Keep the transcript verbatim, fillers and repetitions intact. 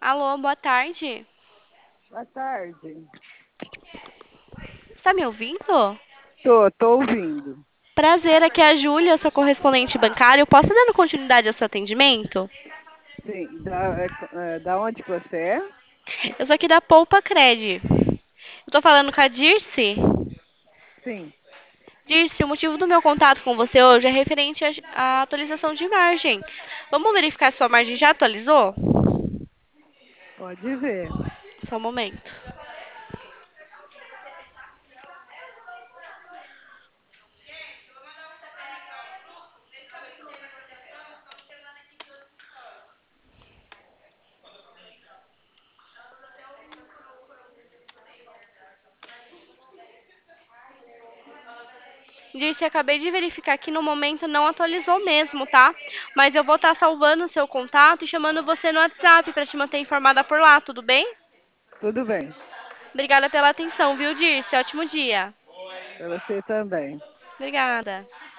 Alô, boa tarde. Boa tarde. Está me ouvindo? Tô, tô ouvindo. Prazer, aqui é a Júlia, sua correspondente bancária. Eu posso dando continuidade ao seu atendimento? Sim, da, é, é, da onde que você é? Eu sou aqui da Poupa Cred. Eu tô falando com a Dirce. Sim, Dirce, o motivo do meu contato com você hoje é referente à à atualização de margem. Vamos verificar se sua margem já atualizou? pode ver. Só um momento. Dirce, acabei de verificar que no momento não atualizou mesmo, tá? Mas eu vou estar salvando o seu contato e chamando você no WhatsApp para te manter informada por lá, tudo bem? Tudo bem. Obrigada pela atenção, viu, Dirce? Ótimo dia. Para você também. Obrigada.